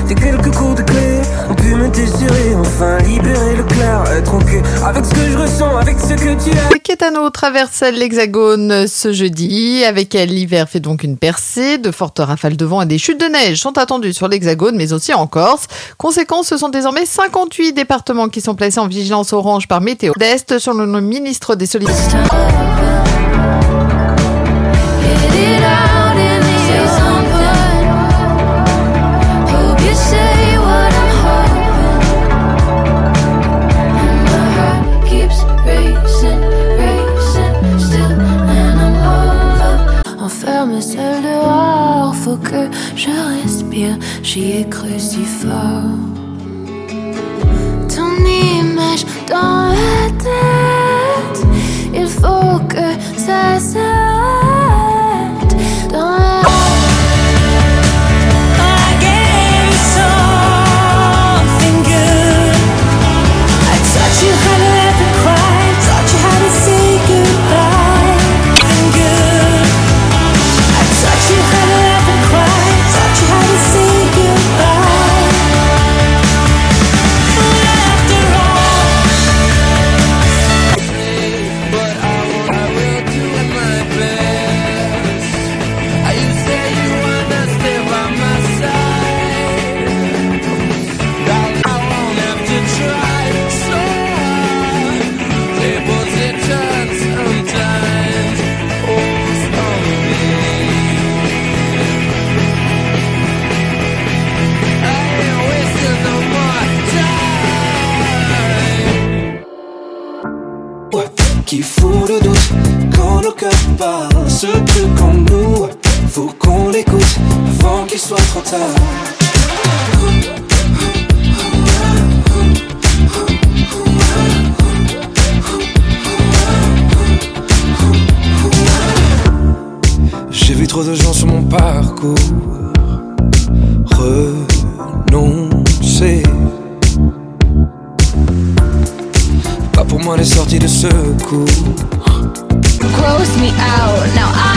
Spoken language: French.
Tes quelques coups de clé ont pu me désirer, enfin libérer le clair, être ok avec ce que je ressens, avec ce que tu es. Caetano traverse l'Hexagone ce jeudi. Avec elle, l'hiver fait donc une percée. De fortes rafales de vent et des chutes de neige sont attendues sur l'Hexagone, mais aussi en Corse. Conséquence, ce sont désormais 58 départements qui sont placés en vigilance orange par Météo d'Est, selon le ministre des Solidarités. Enferme seul dehors, faut que je respire, j'y ai cru si fort. Ton image dans la tête, il faut que ça s'arrête. Dans la... Qui fout le doute quand nos cœurs parlent. Ce truc en nous, faut qu'on l'écoute avant qu'il soit trop tard. J'ai vu trop de gens sur mon parcours renoncer. Pas pour moi les sorties de secours. Gross me out, now I